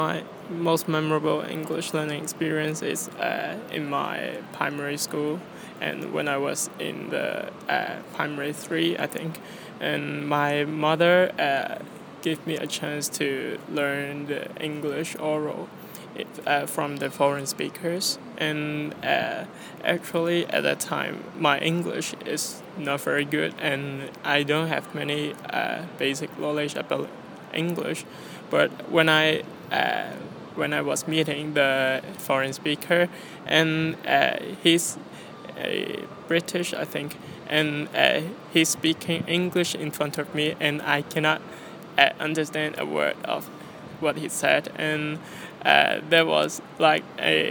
My most memorable English learning experience is in my primary school, and when I was in the primary three, I think, and my mother gave me a chance to learn the English oral from the foreign speakers, and actually at that time my English is not very good, and I don't have many basic knowledge about English, but uh, when I was meeting the foreign speaker, and he's British, I think, and he's speaking English in front of me, and I cannot understand a word of what he said, and there was like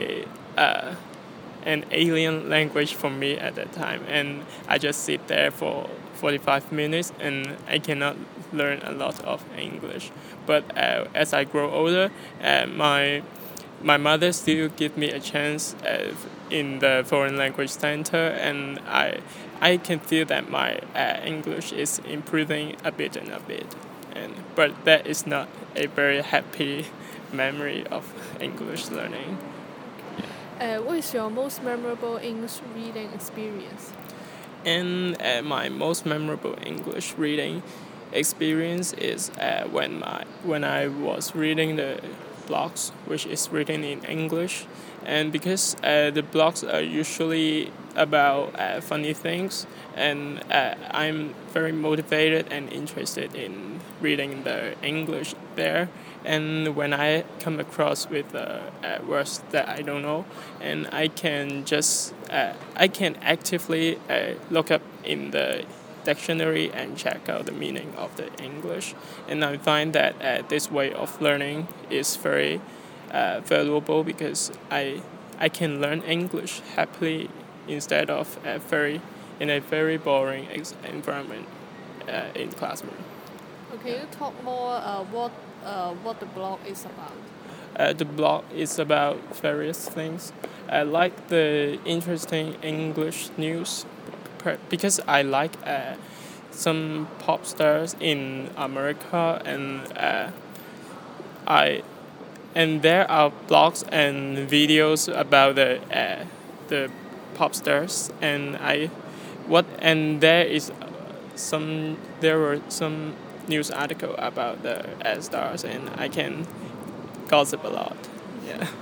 an alien language for me at that time, and I just sit there for 45 minutes, and I cannot learn a lot of English. But as I grow older, my mother still give me a chance in the foreign language center, and I can feel that my English is improving a bit and a bit, and but that is not a very happy memory of English learning. What is your most memorable English reading experience? And my most memorable English reading experience is when I was reading the blogs, which is written in English, and because the blogs are usually about funny things, and I'm very motivated and interested in reading the English there. And when I come across with words that I don't know, and I can actively look up in the dictionary and check out the meaning of the English, and I find that this way of learning is very valuable because I can learn English happily instead of in a very boring environment in classroom. Okay, you talk more what the blog is about. The blog is about various things. I like the interesting English news because I like some pop stars in America, and I and there are blogs and videos about the pop stars, and there were some news article about the stars, and I can gossip a lot. Yeah.